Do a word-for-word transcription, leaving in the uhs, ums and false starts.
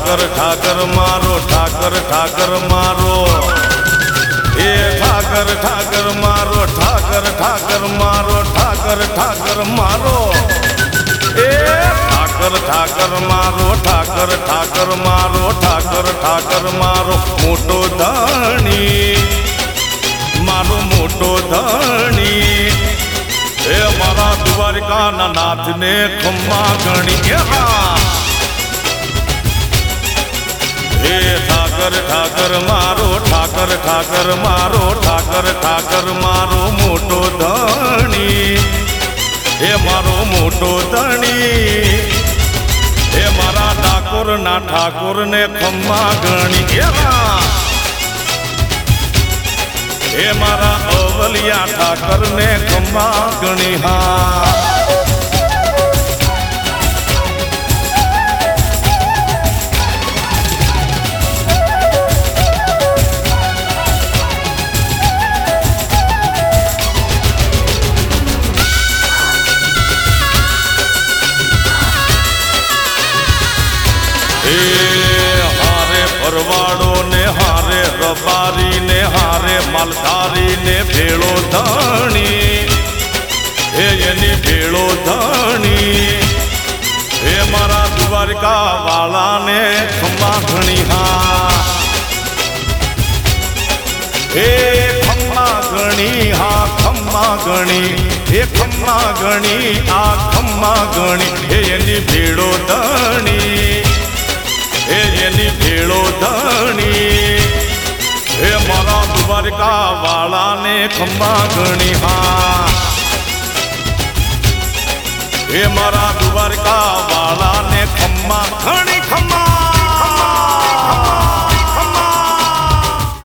ઠાકર ઠાકર મારો ઠાકર ઠાકર મારો એ ઠાકર ઠાકર મારો ઠાકર ઠાકર મારો ઠાકર ઠાકર મારો એ ઠાકર ઠાકર મારો ઠાકર ઠાકર મારો ઠાકર ઠાકર મારો મોટો ધણી મારો મોટો ધણી એ મારા દ્વારકાના નાથને ખમ્મા ગણી હે ઠાકર ઠાકર મારો ઠાકર ઠાકર મારો ઠાકર ઠાકર મારો મોટો ધણી હે મારો મોટો ધણી હે મારા ઠાકોર ના ઠાકોર ને ખમ્મા ગણી હે મારા અવલિયા ઠાકર ને ખમ્મા ગણી હા હારે ભરવાડો ને હારે રબારી ને હારે માલધારી ને ભેળો ધણી હે એની ભેળો ધણી હે મારા દ્વારકા વાળા ને ખમ્મા ઘણી હા હે ખમ્મા ઘણી હા ખમ્મા ઘણી હે ખમ્મા ઘણી આ ખમ્મા ઘણી હે એની ભેળો ધણી હે એની ભેળો ધણી હે મારા દ્વારકા વાળાને ખમ્મા ઘણી હા હે મારા દ્વારકા